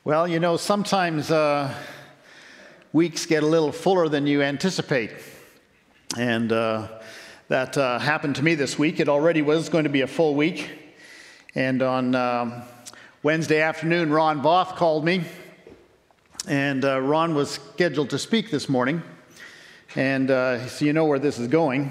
Well, sometimes weeks get a little fuller than you anticipate. And that happened to me this week. It already was going to be a full week. And on Wednesday afternoon, Ron Voth called me. And Ron was scheduled to speak this morning. And so you know where this is going.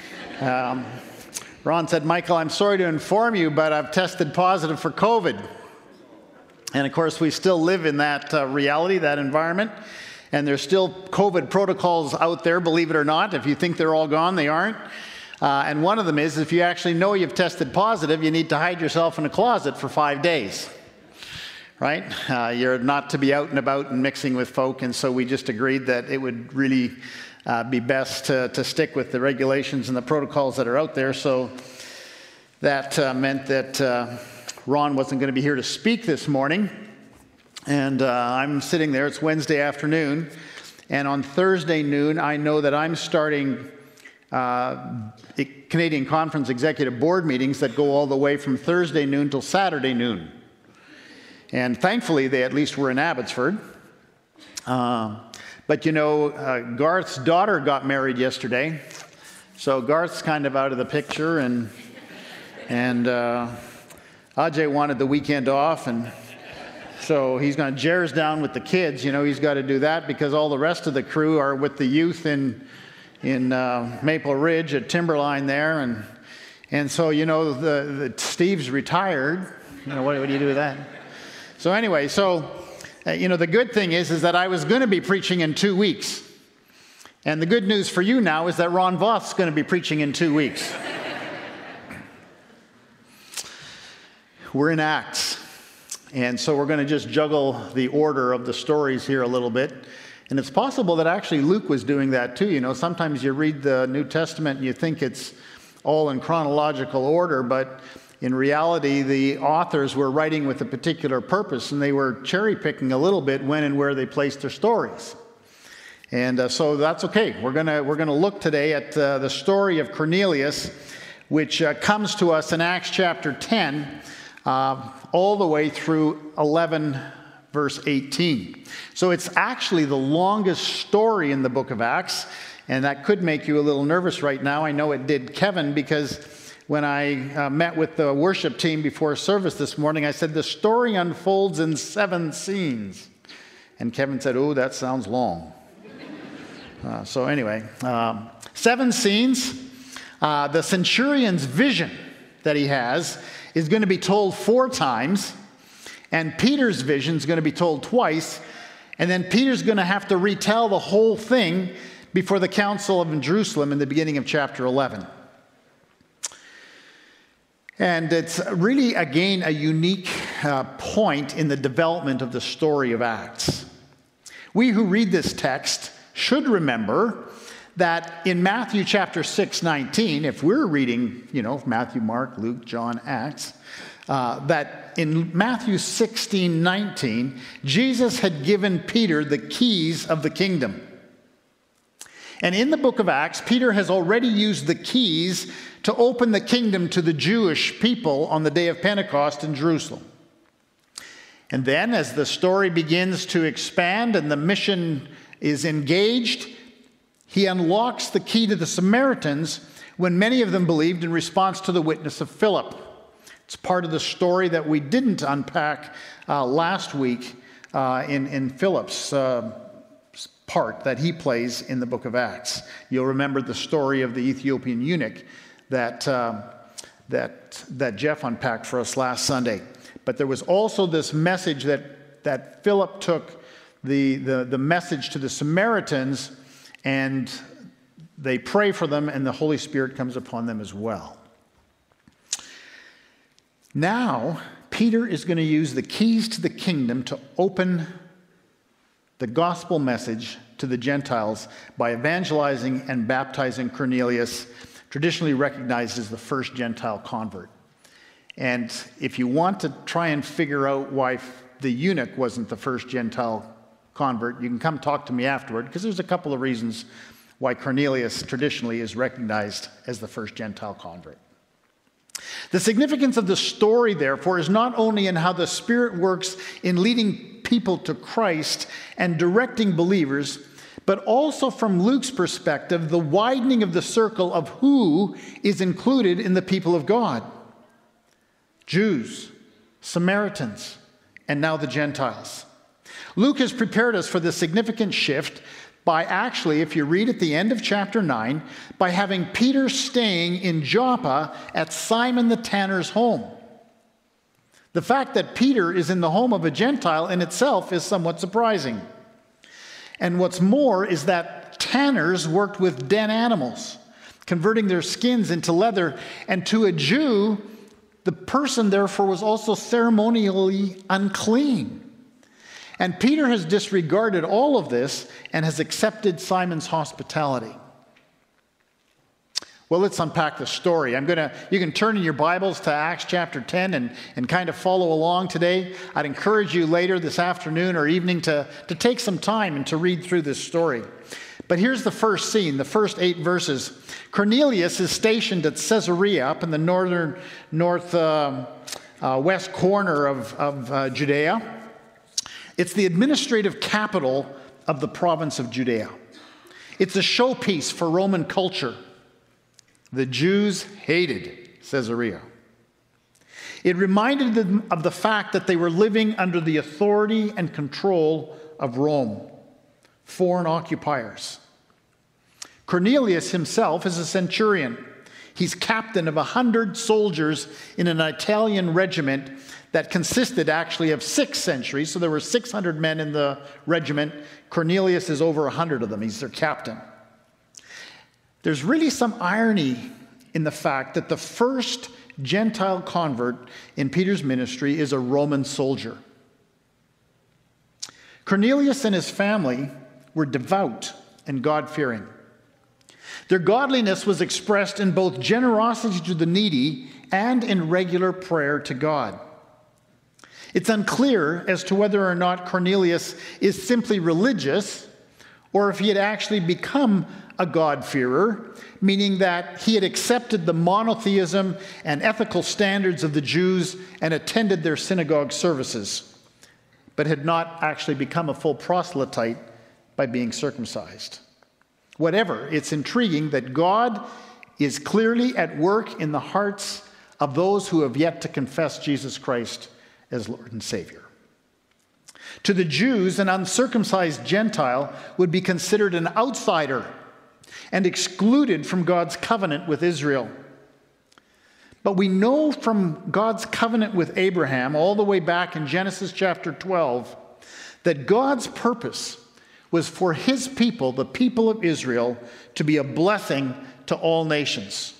Ron said, "Michael, I'm sorry to inform you, but I've tested positive for COVID." And of course, we still live in that reality, that environment. And there's still COVID protocols out there, believe it or not. If you think they're all gone, they aren't. And one of them is, if you actually know you've tested positive, you need to hide yourself in a closet for 5 days. Right? You're not to be out and about and mixing with folk. And so we just agreed that it would really be best to stick with the regulations and the protocols that are out there. So that meant that Ron wasn't going to be here to speak this morning. And I'm sitting there. It's Wednesday afternoon. And on Thursday noon, I know that I'm starting Canadian Conference Executive Board meetings that go all the way from Thursday noon till Saturday noon. And thankfully, they at least were in Abbotsford. But Garth's daughter got married yesterday. So Garth's kind of out of the picture. And Ajay wanted the weekend off, and so he's going to Jer's down with the kids. He's got to do that because all the rest of the crew are with the youth in Maple Ridge at Timberline there, and so the Steve's retired. What do you do with that? So anyway, the good thing is that I was going to be preaching in 2 weeks, and the good news for you now is that Ron Voth's going to be preaching in 2 weeks. We're in Acts, and so we're going to just juggle the order of the stories here a little bit. And it's possible that actually Luke was doing that too. Sometimes you read the New Testament and you think it's all in chronological order, but in reality, the authors were writing with a particular purpose, and they were cherry-picking a little bit when and where they placed their stories. And so that's okay. We're gonna look today at the story of Cornelius, which comes to us in Acts chapter 10, all the way through 11, verse 18. So it's actually the longest story in the book of Acts, and that could make you a little nervous right now. I know it did Kevin, because when I met with the worship team before service this morning, I said, the story unfolds in 7 scenes. And Kevin said, "Oh, that sounds long." So anyway, 7 scenes. The centurion's vision that he has is going to be told 4 times, and Peter's vision is going to be told twice, and then Peter's going to have to retell the whole thing before the Council of Jerusalem in the beginning of chapter 11. And it's really, again, a unique point in the development of the story of Acts. We who read this text should remember that in Matthew chapter 6:19, if we're reading, Matthew, Mark, Luke, John, Acts, that in Matthew 16:19, Jesus had given Peter the keys of the kingdom. And in the book of Acts, Peter has already used the keys to open the kingdom to the Jewish people on the day of Pentecost in Jerusalem. And then as the story begins to expand and the mission is engaged, he unlocks the key to the Samaritans when many of them believed in response to the witness of Philip. It's part of the story that we didn't unpack last week in Philip's part that he plays in the book of Acts. You'll remember the story of the Ethiopian eunuch that Jeff unpacked for us last Sunday. But there was also this message that Philip took the message to the Samaritans, and they pray for them, and the Holy Spirit comes upon them as well. Now, Peter is going to use the keys to the kingdom to open the gospel message to the Gentiles by evangelizing and baptizing Cornelius, traditionally recognized as the first Gentile convert. And if you want to try and figure out why the eunuch wasn't the first Gentile convert, you can come talk to me afterward, because there's a couple of reasons why Cornelius traditionally is recognized as the first Gentile convert. The significance of the story, therefore, is not only in how the Spirit works in leading people to Christ and directing believers, but also from Luke's perspective, the widening of the circle of who is included in the people of God. Jews, Samaritans, and now the Gentiles. Luke has prepared us for the significant shift by actually, if you read at the end of chapter 9, by having Peter staying in Joppa at Simon the tanner's home. The fact that Peter is in the home of a Gentile in itself is somewhat surprising. And what's more is that tanners worked with den animals, converting their skins into leather. And to a Jew, the person therefore was also ceremonially unclean. And Peter has disregarded all of this and has accepted Simon's hospitality. Well, let's unpack the story. You can turn in your Bibles to Acts chapter 10 and kind of follow along today. I'd encourage you later this afternoon or evening to take some time and to read through this story. But here's the first scene, the first 8 verses. Cornelius is stationed at Caesarea up in the northwest corner of Judea. It's the administrative capital of the province of Judea. It's a showpiece for Roman culture. The Jews hated Caesarea. It reminded them of the fact that they were living under the authority and control of Rome, foreign occupiers. Cornelius himself is a centurion. He's captain of 100 soldiers in an Italian regiment that consisted actually of 6 centuries. So there were 600 men in the regiment. Cornelius is over 100 of them. He's their captain. There's really some irony in the fact that the first Gentile convert in Peter's ministry is a Roman soldier. Cornelius and his family were devout and God-fearing. Their godliness was expressed in both generosity to the needy and in regular prayer to God. It's unclear as to whether or not Cornelius is simply religious or if he had actually become a God-fearer, meaning that he had accepted the monotheism and ethical standards of the Jews and attended their synagogue services, but had not actually become a full proselyte by being circumcised. Whatever, it's intriguing that God is clearly at work in the hearts of those who have yet to confess Jesus Christ as Lord and Savior. To the Jews, an uncircumcised Gentile would be considered an outsider and excluded from God's covenant with Israel. But we know from God's covenant with Abraham, all the way back in Genesis chapter 12, that God's purpose was for his people, the people of Israel, to be a blessing to all nations.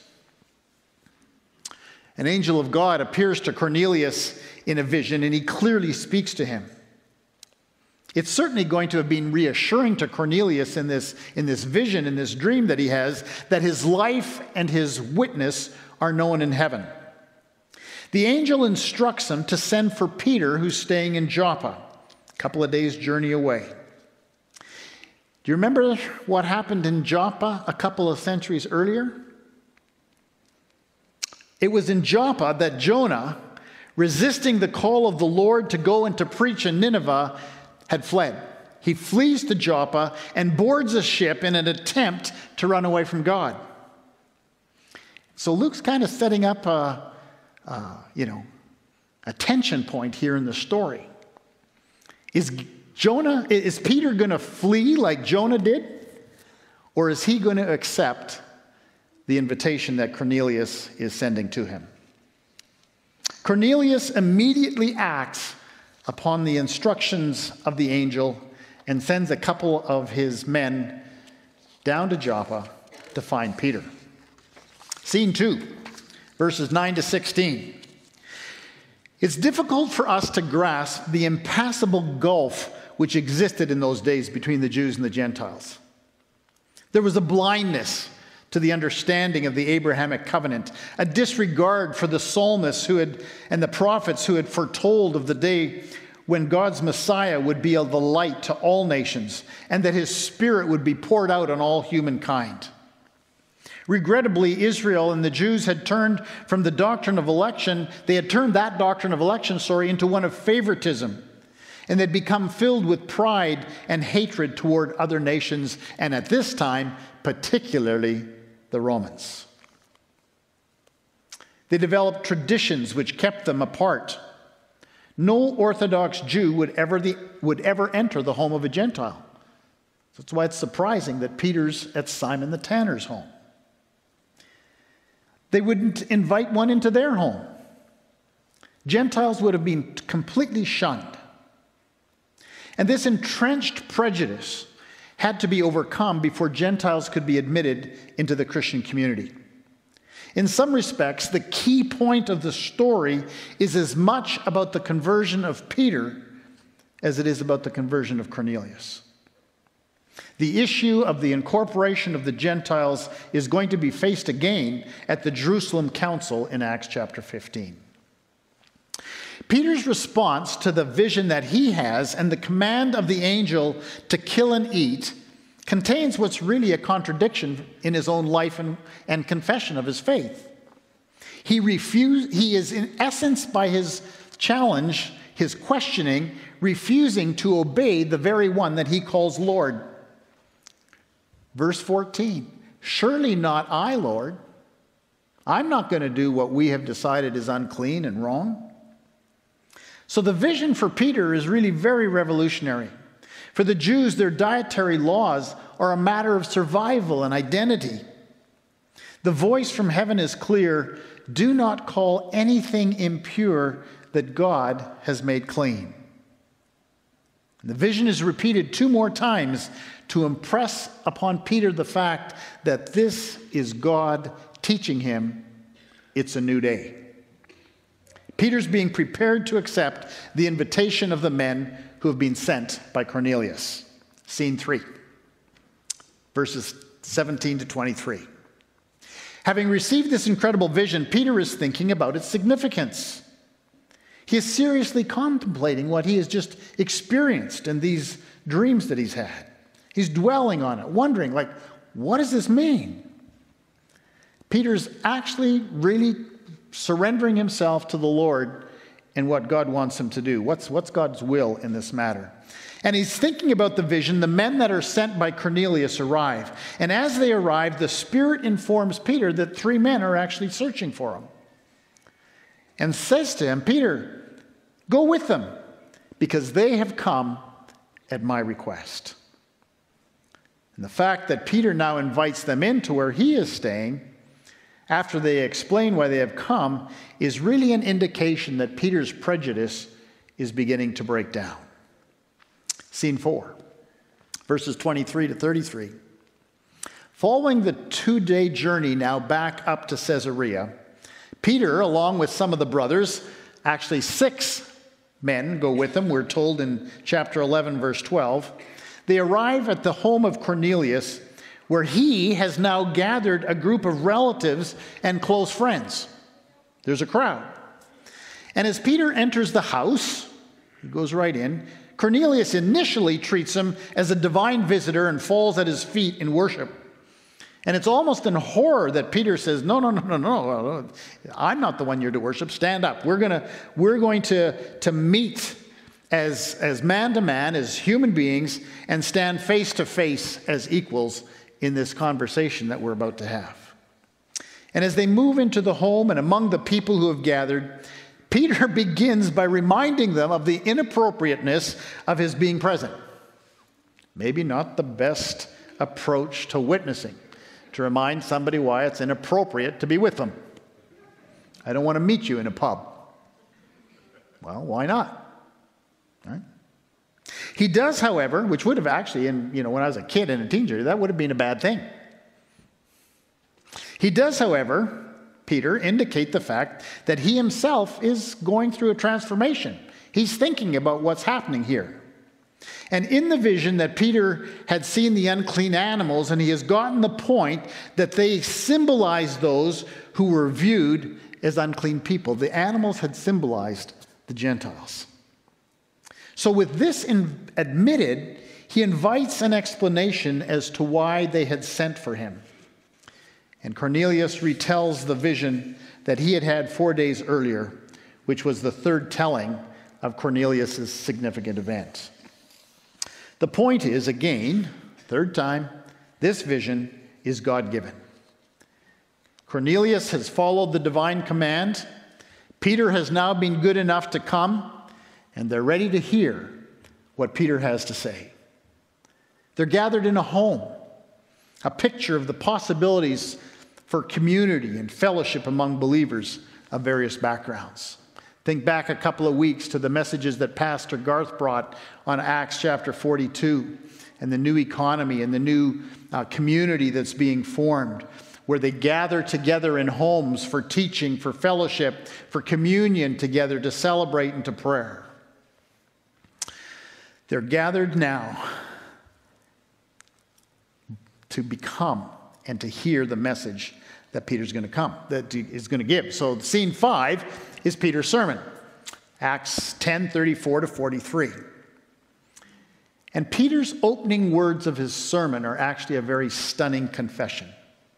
An angel of God appears to Cornelius in a vision, and he clearly speaks to him. It's certainly going to have been reassuring to Cornelius in this vision, in this dream that he has, that his life and his witness are known in heaven. The angel instructs him to send for Peter, who's staying in Joppa, a couple of days' journey away. Do you remember what happened in Joppa a couple of centuries earlier? It was in Joppa that Jonah, resisting the call of the Lord to go and to preach in Nineveh, had fled. He flees to Joppa and boards a ship in an attempt to run away from God. So Luke's kind of setting up a tension point here in the story. Is Peter going to flee like Jonah did? Or is he going to accept the invitation that Cornelius is sending to him? Cornelius immediately acts upon the instructions of the angel and sends a couple of his men down to Joppa to find Peter. Scene 2, verses 9 to 16. It's difficult for us to grasp the impassable gulf which existed in those days between the Jews and the Gentiles. There was a blindness to the understanding of the Abrahamic covenant, a disregard for the psalmists and the prophets who had foretold of the day when God's Messiah would be the light to all nations and that his Spirit would be poured out on all humankind. Regrettably, Israel and the Jews had turned from the doctrine of election, into one of favoritism. And they'd become filled with pride and hatred toward other nations, and at this time, particularly the Romans. They developed traditions which kept them apart. No Orthodox Jew would ever enter the home of a Gentile. That's why it's surprising that Peter's at Simon the tanner's home. They wouldn't invite one into their home. Gentiles would have been completely shunned. And this entrenched prejudice had to be overcome before Gentiles could be admitted into the Christian community. In some respects, the key point of the story is as much about the conversion of Peter as it is about the conversion of Cornelius. The issue of the incorporation of the Gentiles is going to be faced again at the Jerusalem Council in Acts chapter 15. Peter's response to the vision that he has and the command of the angel to kill and eat contains what's really a contradiction in his own life and confession of his faith. He is in essence, by his challenge, his questioning, refusing to obey the very one that he calls Lord. Verse 14, surely not I, Lord. I'm not going to do what we have decided is unclean and wrong. So the vision for Peter is really very revolutionary. For the Jews, their dietary laws are a matter of survival and identity. The voice from heaven is clear: do not call anything impure that God has made clean. And the vision is repeated 2 more times to impress upon Peter the fact that this is God teaching him it's a new day. Peter's being prepared to accept the invitation of the men who have been sent by Cornelius. Scene 3, verses 17 to 23. Having received this incredible vision, Peter is thinking about its significance. He is seriously contemplating what he has just experienced in these dreams that he's had. He's dwelling on it, wondering, what does this mean? Peter's actually really surrendering himself to the Lord and what God wants him to do. What's God's will in this matter? And he's thinking about the vision. The men that are sent by Cornelius arrive. And as they arrive, the Spirit informs Peter that 3 men are actually searching for him. And says to him, Peter, go with them, because they have come at my request. And the fact that Peter now invites them into where he is staying, after they explain why they have come, is really an indication that Peter's prejudice is beginning to break down. Scene 4, verses 23 to 33. Following the 2-day journey now back up to Caesarea, Peter, along with some of the brothers, actually 6 men go with him, we're told in chapter 11, verse 12. They arrive at the home of Cornelius, where he has now gathered a group of relatives and close friends. There's a crowd. And as Peter enters the house, he goes right in, Cornelius initially treats him as a divine visitor and falls at his feet in worship. And it's almost in horror that Peter says, no, I'm not the one you're to worship. Stand up. We're going to meet as man to man, as human beings, and stand face to face as equals in this conversation that we're about to have. And as they move into the home and among the people who have gathered, Peter begins by reminding them of the inappropriateness of his being present. Maybe not the best approach to witnessing, to remind somebody why it's inappropriate to be with them. I don't want to meet you in a pub. Well, why not? Right? He does, however, which would have actually, when I was a kid and a teenager, that would have been a bad thing. He does, however, Peter, indicate the fact that he himself is going through a transformation. He's thinking about what's happening here. And in the vision that Peter had seen the unclean animals, and he has gotten the point that they symbolized those who were viewed as unclean people. The animals had symbolized the Gentiles. So with this admitted, he invites an explanation as to why they had sent for him. And Cornelius retells the vision that he had had 4 days earlier, which was the third telling of Cornelius' significant event. The point is, again, third time, this vision is God-given. Cornelius has followed the divine command. Peter has now been good enough to come, and they're ready to hear what Peter has to say. They're gathered in a home, a picture of the possibilities for community and fellowship among believers of various backgrounds. Think back a couple of weeks to the messages that Pastor Garth brought on Acts chapter 42 and the new economy and the new community that's being formed, where they gather together in homes for teaching, for fellowship, for communion together, to celebrate and to prayer. They're gathered now to become and to hear the message that Peter's going to give. So scene 5 is Peter's sermon, Acts 10:34 to 43. And Peter's opening words of his sermon are actually a very stunning confession.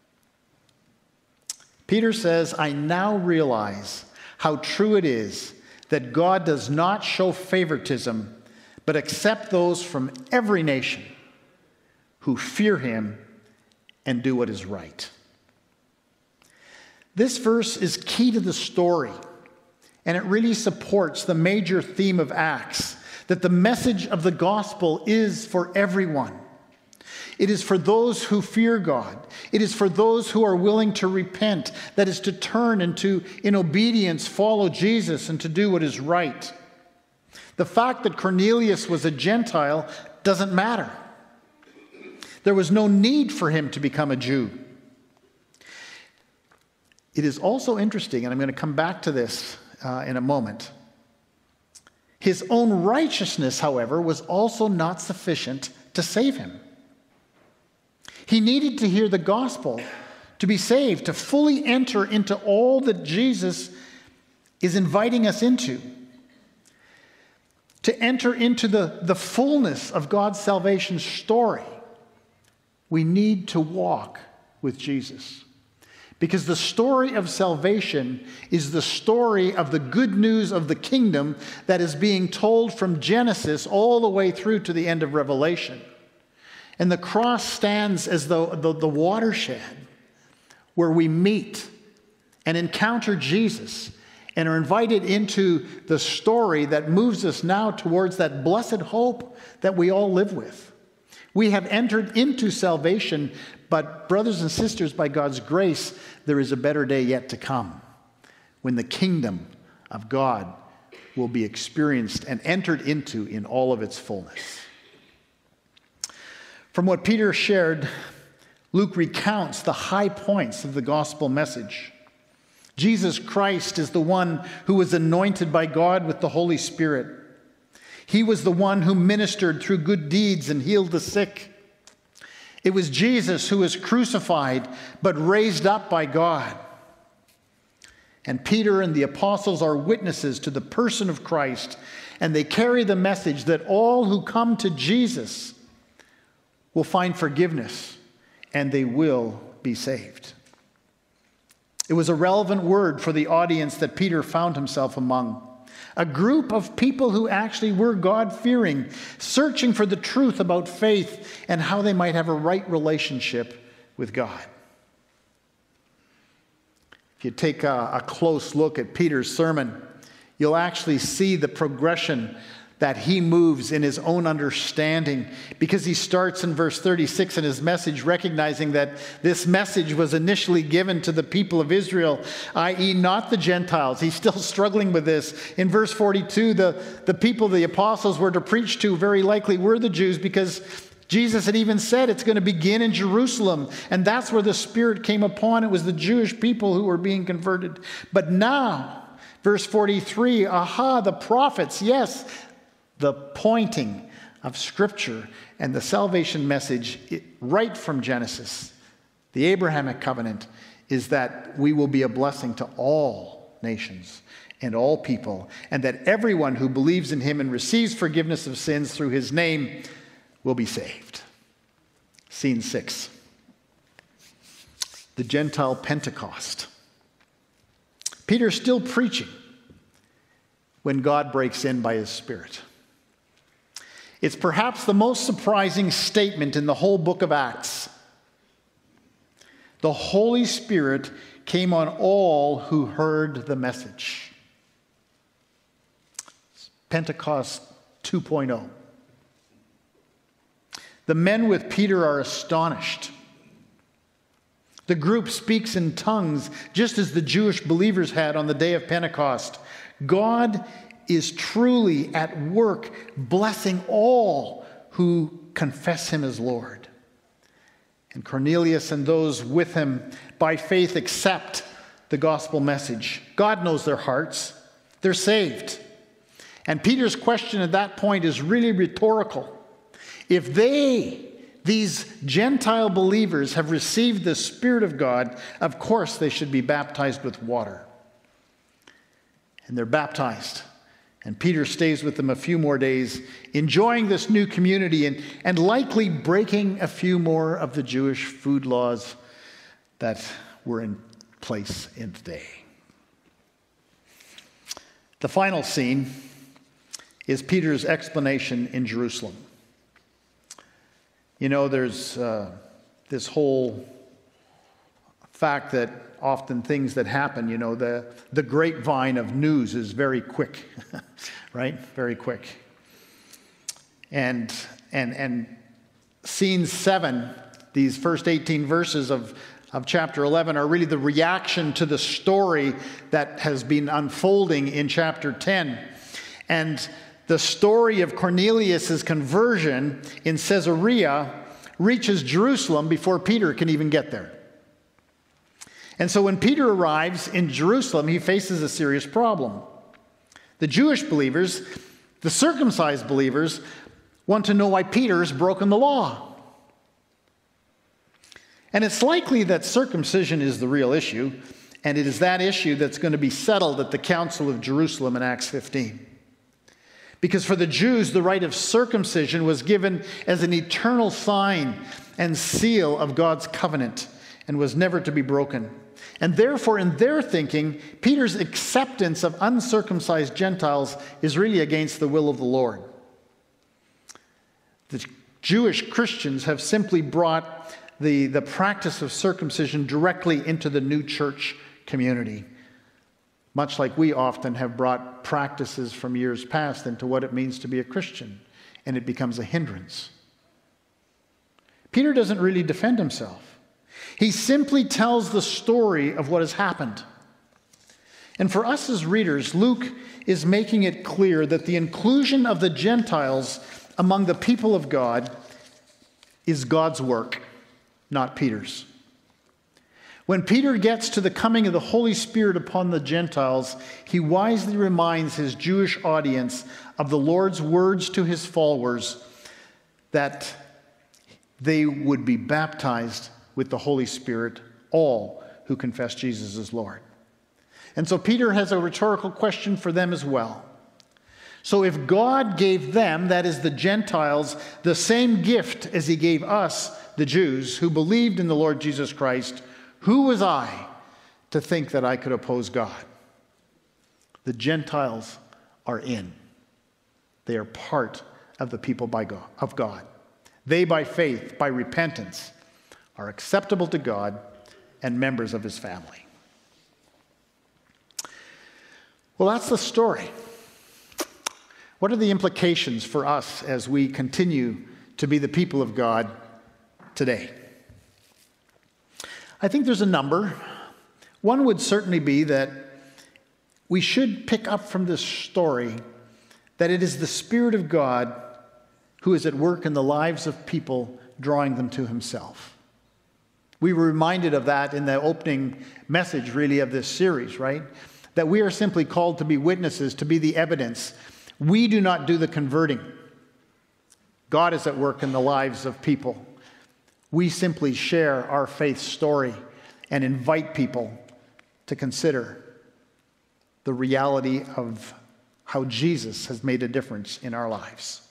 Peter says, "I now realize how true it is that God does not show favoritism, but accept those from every nation who fear him and do what is right." This verse is key to the story, and it really supports the major theme of Acts, that the message of the gospel is for everyone. It is for those who fear God. It is for those who are willing to repent, that is, to turn and to, in obedience, follow Jesus and to do what is right. The fact that Cornelius was a Gentile doesn't matter. There was no need for him to become a Jew. It is also interesting, and I'm going to come back to this in a moment. His own righteousness, however, was also not sufficient to save him. He needed to hear the gospel to be saved, to fully enter into all that Jesus is inviting us into, to enter into the fullness of God's salvation story. We need to walk with Jesus. Because the story of salvation is the story of the good news of the kingdom that is being told from Genesis all the way through to the end of Revelation. And the cross stands as the watershed where we meet and encounter Jesus and are invited into the story that moves us now towards that blessed hope that we all live with. We have entered into salvation, but brothers and sisters, by God's grace, there is a better day yet to come when the kingdom of God will be experienced and entered into in all of its fullness. From what Peter shared, Luke recounts the high points of the gospel message. Jesus Christ is the one who was anointed by God with the Holy Spirit. He was the one who ministered through good deeds and healed the sick. It was Jesus who was crucified but raised up by God. And Peter and the apostles are witnesses to the person of Christ, and they carry the message that all who come to Jesus will find forgiveness and they will be saved. It was a relevant word for the audience that Peter found himself among. A group of people who actually were God-fearing, searching for the truth about faith and how they might have a right relationship with God. If you take a close look at Peter's sermon, you'll actually see the progression that he moves in his own understanding, because he starts in verse 36 in his message, recognizing that this message was initially given to the people of Israel, i.e. not the Gentiles. He's still struggling with this. In verse 42, the people the apostles were to preach to very likely were the Jews, because Jesus had even said it's going to begin in Jerusalem, and that's where the Spirit came upon. It was the Jewish people who were being converted. But now, verse 43, the prophets, yes, the pointing of Scripture and the salvation message right from Genesis, the Abrahamic covenant, is that we will be a blessing to all nations and all people, and that everyone who believes in him and receives forgiveness of sins through his name will be saved. Scene 6. The Gentile Pentecost. Peter's still preaching. when God breaks in by his Spirit. It's perhaps the most surprising statement in the whole book of Acts. The Holy Spirit came on all who heard the message. Pentecost 2.0. The men with Peter are astonished. The group speaks in tongues, just as the Jewish believers had on the day of Pentecost. God is truly at work, blessing all who confess him as Lord. And Cornelius and those with him, by faith, accept the gospel message. God knows their hearts. They're saved. And Peter's question at that point is really rhetorical. If these Gentile believers have received the Spirit of God, of course they should be baptized with water. And they're baptized. And Peter stays with them a few more days, enjoying this new community and likely breaking a few more of the Jewish food laws that were in place in the day. The final scene is Peter's explanation in Jerusalem. You know, there's this whole fact that often things that happen, you know, the grapevine of news is very quick, right? Very quick. And scene 7, these first 18 verses of chapter 11 are really the reaction to the story that has been unfolding in chapter 10. And the story of Cornelius' conversion in Caesarea reaches Jerusalem before Peter can even get there. And so when Peter arrives in Jerusalem, he faces a serious problem. The Jewish believers, the circumcised believers, want to know why Peter's broken the law. And it's likely that circumcision is the real issue, and it is that issue that's going to be settled at the Council of Jerusalem in Acts 15. Because for the Jews, the rite of circumcision was given as an eternal sign and seal of God's covenant and was never to be broken. And therefore, in their thinking, Peter's acceptance of uncircumcised Gentiles is really against the will of the Lord. The Jewish Christians have simply brought the practice of circumcision directly into the new church community, much like we often have brought practices from years past into what it means to be a Christian, and it becomes a hindrance. Peter doesn't really defend himself. He simply tells the story of what has happened. And for us as readers, Luke is making it clear that the inclusion of the Gentiles among the people of God is God's work, not Peter's. When Peter gets to the coming of the Holy Spirit upon the Gentiles, he wisely reminds his Jewish audience of the Lord's words to his followers that they would be baptized with the Holy Spirit, all who confess Jesus as Lord. And so Peter has a rhetorical question for them as well. So if God gave them, that is the Gentiles, the same gift as he gave us, the Jews, who believed in the Lord Jesus Christ, who was I to think that I could oppose God? The Gentiles are in. They are part of the people of God. They, by faith, by repentance, are acceptable to God and members of his family. Well, that's the story. What are the implications for us as we continue to be the people of God today? I think there's a number. One would certainly be that we should pick up from this story that it is the Spirit of God who is at work in the lives of people, drawing them to himself. We were reminded of that in the opening message, really, of this series, right? That we are simply called to be witnesses, to be the evidence. We do not do the converting. God is at work in the lives of people. We simply share our faith story and invite people to consider the reality of how Jesus has made a difference in our lives.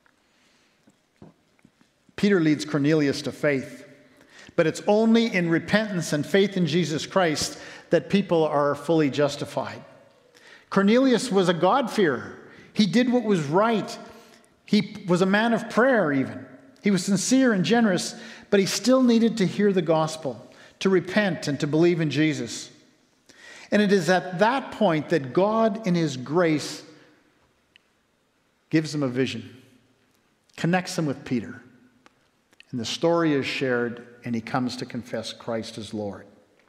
Peter leads Cornelius to faith. But it's only in repentance and faith in Jesus Christ that people are fully justified. Cornelius was a God-fearer. He did what was right. He was a man of prayer even. He was sincere and generous, but he still needed to hear the gospel, to repent and to believe in Jesus. And it is at that point that God, in his grace, gives him a vision, connects him with Peter. And the story is shared, and he comes to confess Christ as Lord.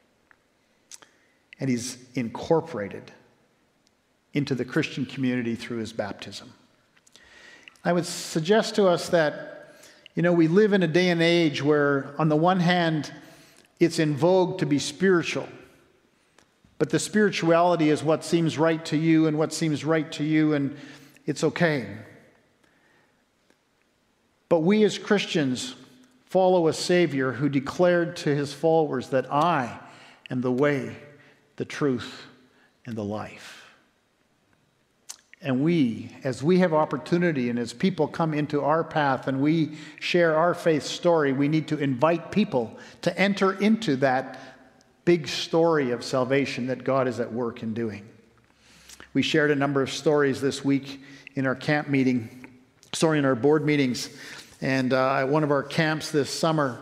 And he's incorporated into the Christian community through his baptism. I would suggest to us that, we live in a day and age where, on the one hand, it's in vogue to be spiritual, but the spirituality is what seems right to you and what seems right to you, and it's okay. But we as Christians follow a Savior who declared to his followers that I am the way, the truth, and the life. And we, as we have opportunity and as people come into our path and we share our faith story, we need to invite people to enter into that big story of salvation that God is at work in doing. We shared a number of stories this week in our in our board meetings. And at one of our camps this summer,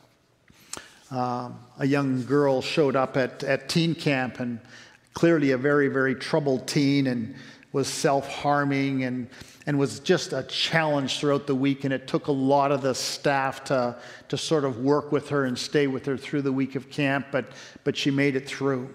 a young girl showed up at teen camp, and clearly a very, very troubled teen, and was self-harming and was just a challenge throughout the week. And it took a lot of the staff to sort of work with her and stay with her through the week of camp, but she made it through.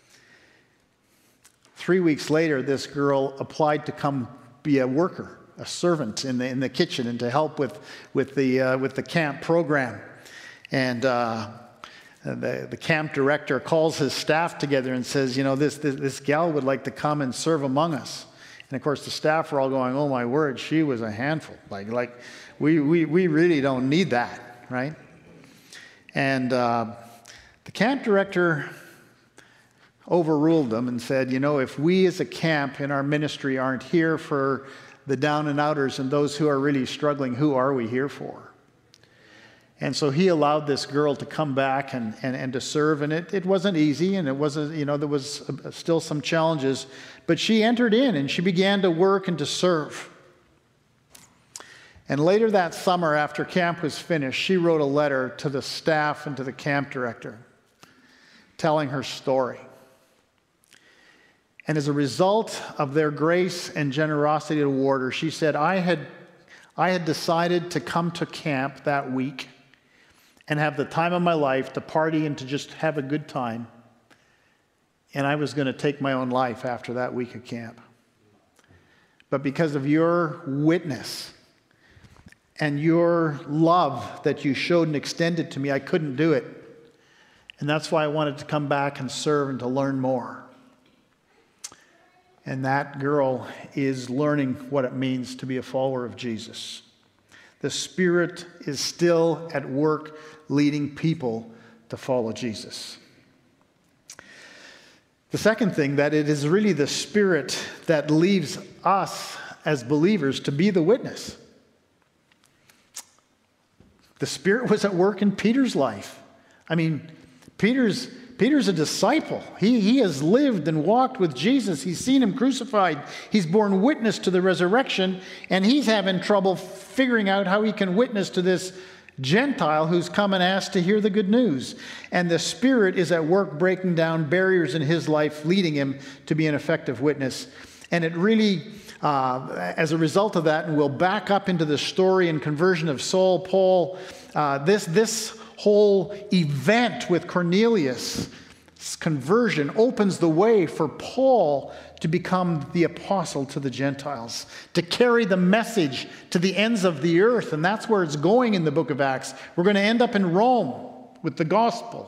3 weeks later, this girl applied to come be a worker, a servant in the kitchen, and to help with the camp program. And the camp director calls his staff together and says, this gal would like to come and serve among us. And of course, the staff were all going, "Oh my word, she was a handful. Like we really don't need that, right?" And the camp director overruled them and said, if we as a camp in our ministry aren't here for the down and outers and those who are really struggling, who are we here for? And so he allowed this girl to come back and to serve, and it wasn't easy, and it wasn't, there was still some challenges, but she entered in and she began to work and to serve. And later that summer, after camp was finished, she wrote a letter to the staff and to the camp director telling her story. And as a result of their grace and generosity toward her, she said, I had decided to come to camp that week and have the time of my life to party and to just have a good time. And I was going to take my own life after that week of camp. But because of your witness and your love that you showed and extended to me, I couldn't do it. And that's why I wanted to come back and serve and to learn more. And that girl is learning what it means to be a follower of Jesus. The Spirit is still at work leading people to follow Jesus. The second thing, that it is really the Spirit that leaves us as believers to be the witness. The Spirit was at work in Peter's life. I mean, Peter's a disciple. He has lived and walked with Jesus. He's seen him crucified. He's borne witness to the resurrection, and he's having trouble figuring out how he can witness to this Gentile who's come and asked to hear the good news. And the Spirit is at work breaking down barriers in his life, leading him to be an effective witness. And it really, as a result of that, and we'll back up into the story and conversion of Saul, Paul, this whole event with Cornelius' conversion opens the way for Paul to become the apostle to the Gentiles, to carry the message to the ends of the earth. And that's where it's going in the book of Acts. We're going to end up in Rome with the gospel.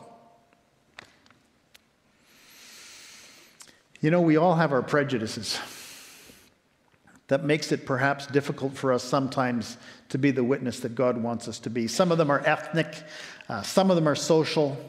We all have our prejudices. That makes it perhaps difficult for us sometimes to be the witness that God wants us to be. Some of them are ethnic. Some of them are social.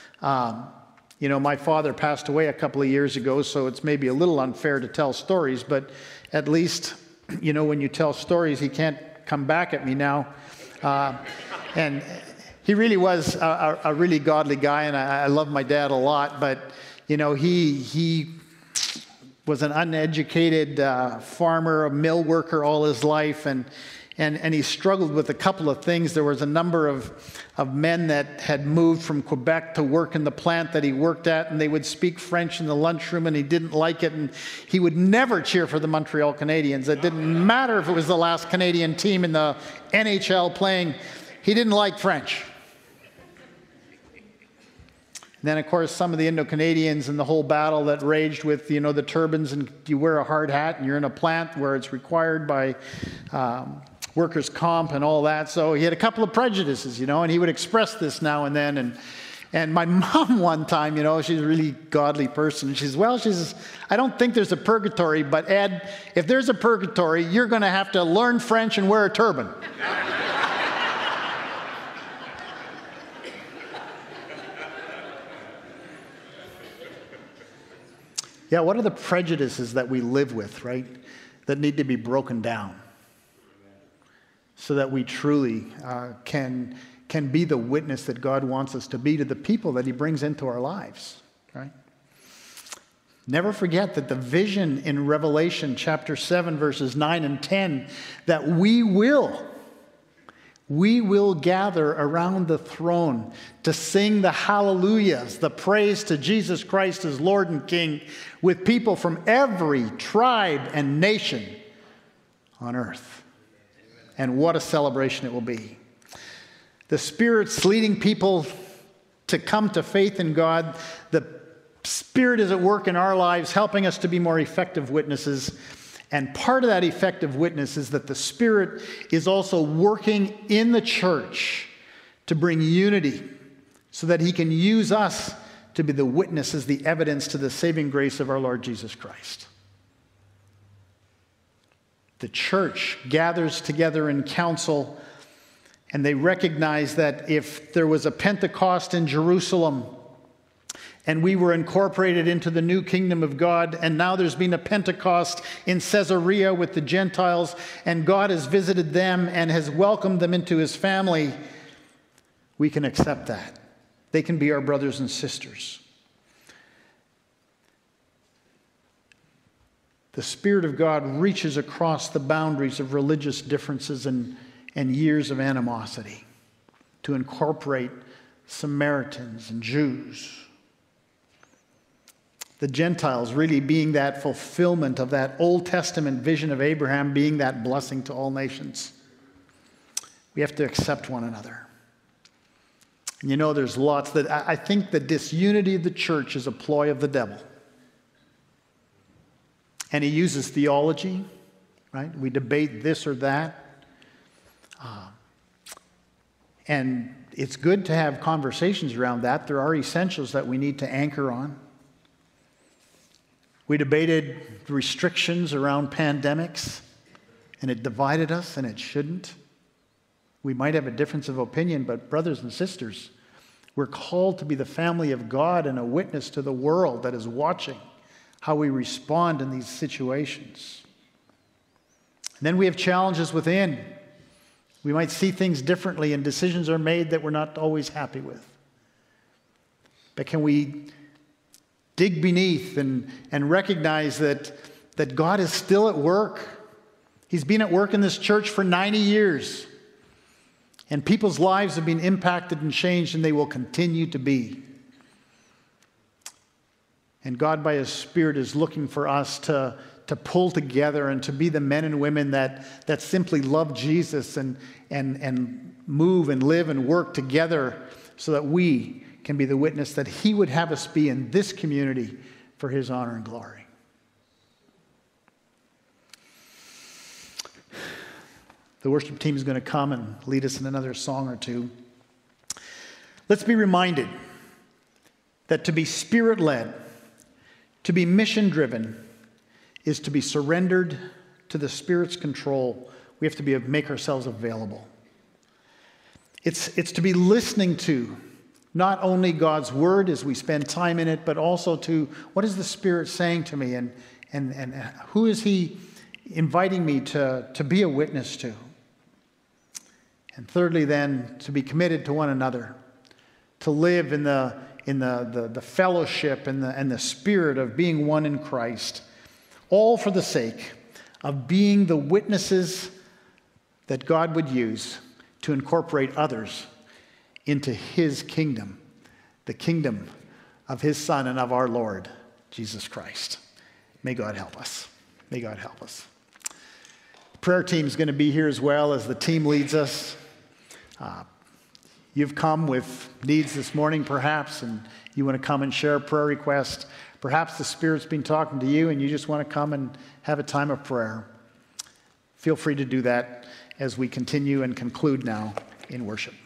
My father passed away a couple of years ago, so it's maybe a little unfair to tell stories, but at least, when you tell stories, he can't come back at me now. And he really was a really godly guy, and I love my dad a lot, but, he was an uneducated farmer, a mill worker all his life, and he struggled with a couple of things. There was a number of men that had moved from Quebec to work in the plant that he worked at, and they would speak French in the lunchroom, and he didn't like it, and he would never cheer for the Montreal Canadiens. It didn't matter if it was the last Canadian team in the NHL playing. He didn't like French. Then, of course, some of the Indo-Canadians and the whole battle that raged with, the turbans, and you wear a hard hat and you're in a plant where it's required by workers' comp and all that. So he had a couple of prejudices, and he would express this now and then. And my mom one time, she's a really godly person. She says, I don't think there's a purgatory, but Ed, if there's a purgatory, you're going to have to learn French and wear a turban. Yeah, what are the prejudices that we live with, right, that need to be broken down so that we truly can be the witness that God wants us to be to the people that he brings into our lives, right? Never forget that the vision in Revelation chapter 7, verses 9 and 10, that we will gather around the throne to sing the hallelujahs, the praise to Jesus Christ as Lord and King, with people from every tribe and nation on earth. And what a celebration it will be. The Spirit's leading people to come to faith in God. The Spirit is at work in our lives, helping us to be more effective witnesses. And part of that effective witness is that the Spirit is also working in the church to bring unity so that he can use us to be the witnesses, the evidence to the saving grace of our Lord Jesus Christ. The church gathers together in council, and they recognize that if there was a Pentecost in Jerusalem, and we were incorporated into the new kingdom of God, and now there's been a Pentecost in Caesarea with the Gentiles, and God has visited them and has welcomed them into his family, we can accept that. They can be our brothers and sisters. The Spirit of God reaches across the boundaries of religious differences and years of animosity to incorporate Samaritans and Jews. The Gentiles really being that fulfillment of that Old Testament vision of Abraham, being that blessing to all nations. We have to accept one another. And there's lots that I think the disunity of the church is a ploy of the devil. And he uses theology, right? We debate this or that. And it's good to have conversations around that. There are essentials that we need to anchor on. We debated restrictions around pandemics, and it divided us, and it shouldn't. We might have a difference of opinion, but brothers and sisters, we're called to be the family of God and a witness to the world that is watching how we respond in these situations. And then we have challenges within. We might see things differently, and decisions are made that we're not always happy with. But can we dig beneath and recognize that God is still at work? He's been at work in this church for 90 years. And people's lives have been impacted and changed, and they will continue to be. And God, by his Spirit, is looking for us to pull together and to be the men and women that simply love Jesus and move and live and work together so that we can be the witness that he would have us be in this community for his honor and glory. The worship team is going to come and lead us in another song or two. Let's be reminded that to be Spirit-led, to be mission-driven, is to be surrendered to the Spirit's control. We have to make ourselves available. It's to be listening to not only God's Word as we spend time in it, but also to what is the Spirit saying to me, and who is he inviting me to be a witness to. And thirdly, then, to be committed to one another, to live in the fellowship and the spirit of being one in Christ, all for the sake of being the witnesses that God would use to incorporate others into his kingdom, the kingdom of his Son and of our Lord, Jesus Christ. May God help us. May God help us. The prayer team is going to be here as well as the team leads us. You've come with needs this morning, perhaps, and you want to come and share a prayer request. Perhaps the Spirit's been talking to you and you just want to come and have a time of prayer. Feel free to do that as we continue and conclude now in worship.